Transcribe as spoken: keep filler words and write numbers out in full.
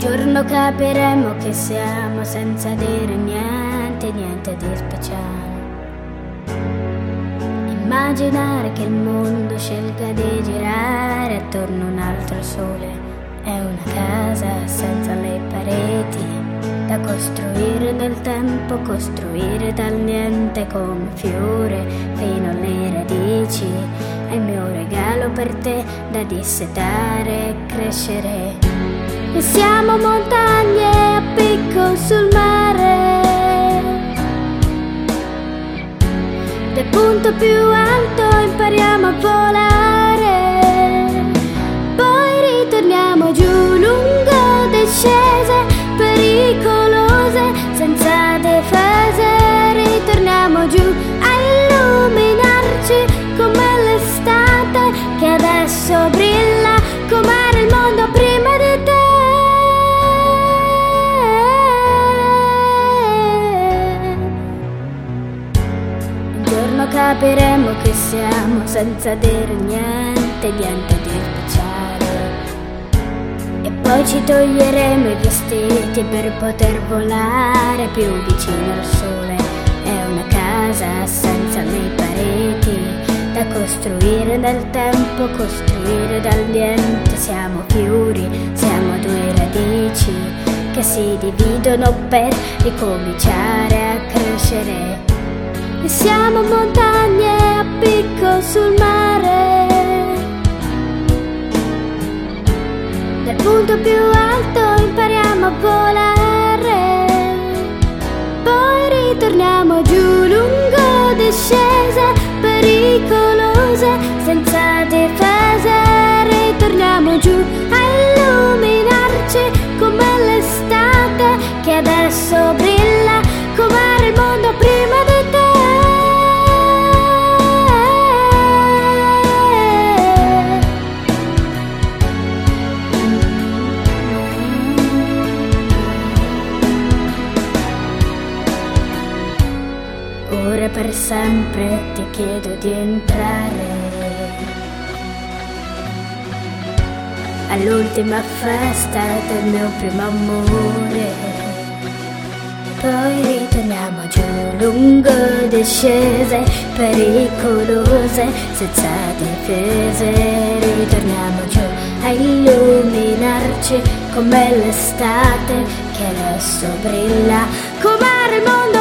giorno capiremo che siamo senza dire niente, niente di speciale. Immaginare che il mondo scelga di girare attorno a un altro sole è una casa senza le pareti da costruire nel tempo, costruire dal niente come fiore fino alle radici. È il mio regalo per te da dissetare e crescere. E siamo montagne a picco sul mare, del punto più alto impariamo a volare, poi ritorniamo giù lungo discese pericolose, senza difese, ritorniamo giù a illuminarci come l'estate che adesso brilla, com'era il mondo prima di te. Un giorno capiremo che siamo senza dire niente, niente di speciale, e poi ci toglieremo i vestiti per poter volare più vicino al sole. È una casa senza le pareti da costruire nel tempo, costruire dal niente. Siamo fiori, siamo due radici che si dividono per ricominciare a crescere. E siamo montagne a picco sul mare, dal punto più alto impariamo a volare, poi ritorniamo giù lungo discese pericolose, senza difese, ritorniamo giù a illuminarci come l'estate che adesso brilla, com'era il mondo prima di te. Ora per sempre ti chiedo di entrare all'ultima festa del mio primo amore, poi ritorniamo giù lungo discese pericolose, senza difese, ritorniamo giù a illuminarci come l'estate che adesso brilla, com'era il mondo